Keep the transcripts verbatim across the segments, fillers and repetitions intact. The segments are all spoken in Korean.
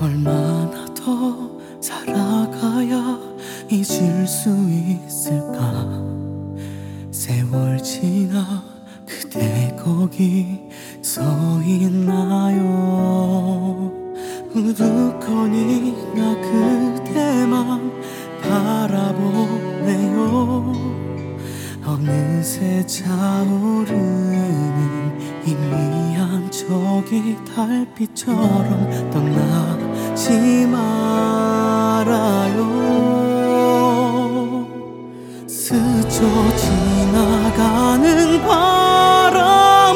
얼마나 더 살아가야 잊을 수 있을까. 세월 지나 그대 거기 서 있나요. 우두커니 나 그대만 바라보네요. 어느새 차오르는 희미한 저기 달빛처럼 떠나지 말아요. 스쳐 지나가는 바람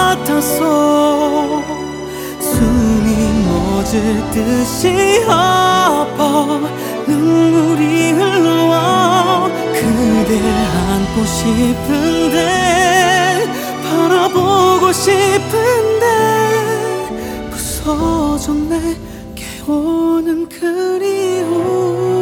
같아서 숨이 멎을 듯이 아파 눈물이 흘러와. 그댈 안고 싶은데 바라보고 싶은데 부서졌네 깨어는 그리움.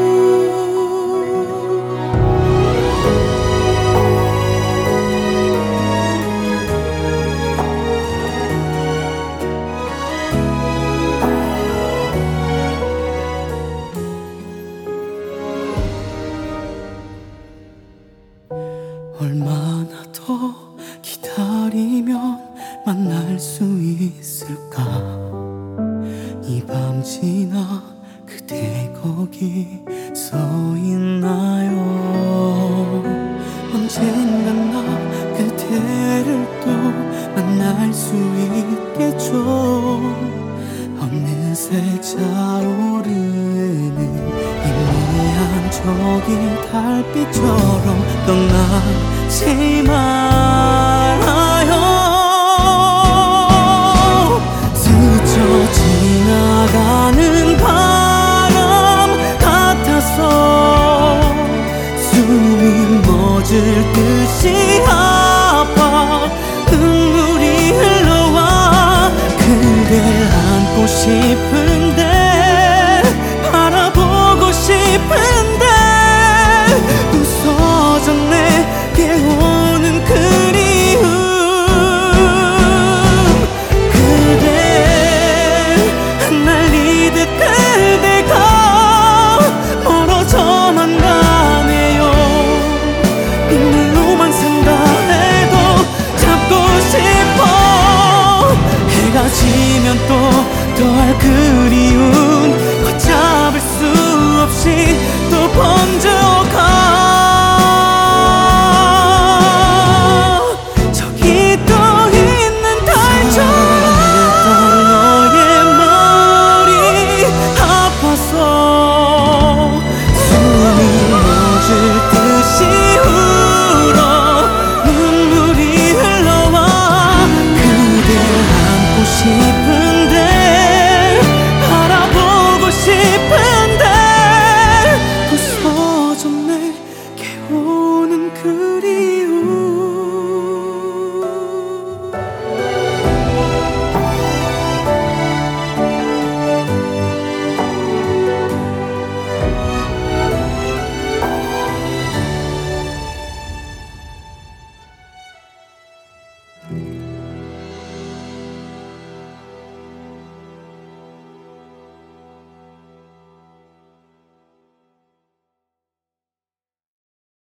얼마나 더 기다리면 만날 수 있을까. 이 밤 지나 그대 거기 서 있나요. 언젠간 나 그대를 또 만날 수 있겠죠. 어느새 차오르는 희미한 저기 달빛처럼 떠나지 말아요. 스쳐 지나가는 바람 같아서 숨이 멎을 듯이 아파 눈물이 흘러와. 그댈 안고 싶은데 바라보고 싶은데 부서졌네 깨어는 그리움. 그대 흩날리듯